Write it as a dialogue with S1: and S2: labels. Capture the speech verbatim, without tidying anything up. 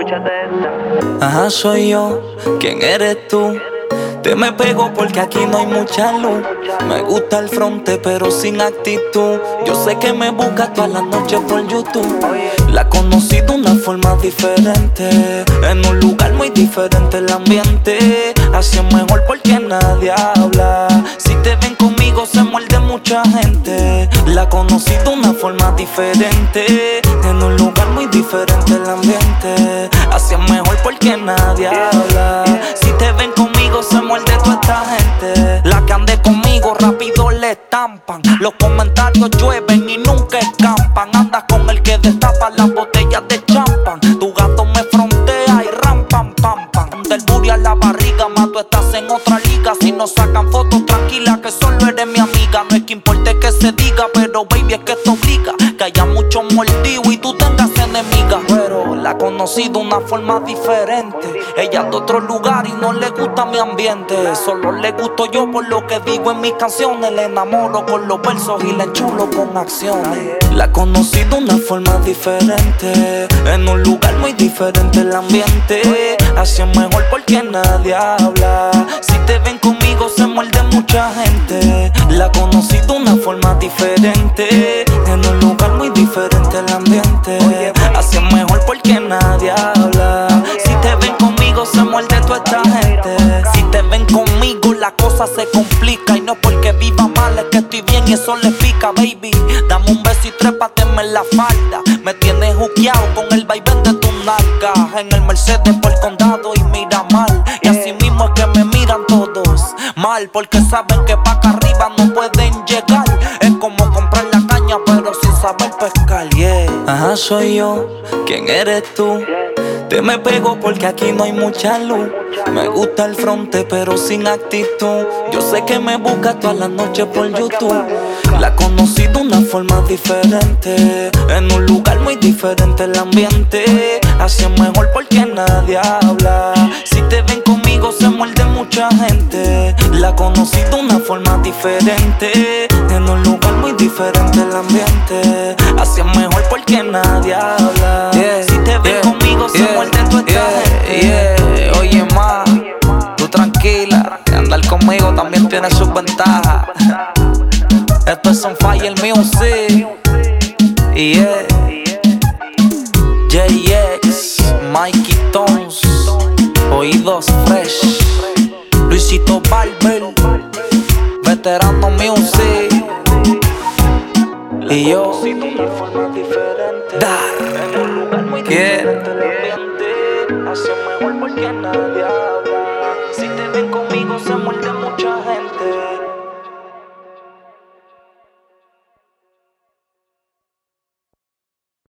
S1: Escúchate esta.
S2: Ajá, soy yo. ¿Quién eres tú? Te me pego porque aquí no hay mucha luz. Me gusta el fronte pero sin actitud. Yo sé que me buscas todas las noches por YouTube. La conocí de una forma diferente, en un lugar muy diferente el ambiente. Así es mejor porque nadie habla. Si te ven conmigo se muerde mucha gente. La conocí de una forma diferente, en un lugar muy diferente el ambiente. Así es mejor porque nadie habla. Si te ven conmigo se muerde toda esta gente. La que ande conmigo rápido le estampan. Los comentarios llueven y nunca escampan. Andas con el que destapa las botellas de champán. Tu gato me frontea y ram pam pam pam. Del booty a la barriga, más tú estás en otra liga. Si no sacan fotos, tranquila que solo eres mi amiga. No es que importe que se diga, pero baby es que esto obliga que haya muchos mordidos y tú tengas enemigas. Pero la conocí de una forma diferente. Ella es de otro lugar y no le gusta mi ambiente. Solo le gusto yo por lo que digo en mis canciones. Le enamoro con los versos y le enchulo con acciones. La conocí de una forma diferente, en un lugar muy diferente el ambiente. Así es mejor porque nadie habla. Si te ven conmigo se muerde mucha gente. La conocí de una forma diferente, en un lugar muy diferente el ambiente. Así es mejor porque nadie habla. Si te ven conmigo se muerde toda esta gente. Si te ven conmigo la cosa se complica. Y no porque viva mal, es que estoy bien y eso le pica, baby. Dame un beso y trépateme en la falda. Me tienes juqueado con el vaivén de tu nalga. En el Mercedes por el condado y mira mal. Y así mismo es que me miran todos mal, porque saben que pa' acá arriba no pueden llegar. Es como comprar la caña pero sin saber pescar, yeah. Ajá, soy yo. ¿Quién eres tú? Te me pego porque aquí no hay mucha luz. Me gusta el fronte pero sin actitud. Yo sé que me buscas todas las noches por YouTube. La conocí de una forma diferente, en un lugar muy diferente el ambiente. Así es mejor porque nadie habla. Si te ven conmigo se muerde mucha gente. La conocí de una forma diferente, en un lugar muy diferente el ambiente. Así es mejor porque nadie habla. Yeah, si te ven yeah, conmigo se yeah, muerde toda esta yeah, gente. Yeah. Oye ma, tú tranquila, que andar conmigo también tiene sus ventajas. Esto es On Fire Music. Yeah. J X, Mikey Tones, Oídos Fresh, Luisito Barber, Veterano Music. Y yo, Dar. Yeah. Así es mejor porque nadie habla. Si te ven conmigo se muerde mucha gente.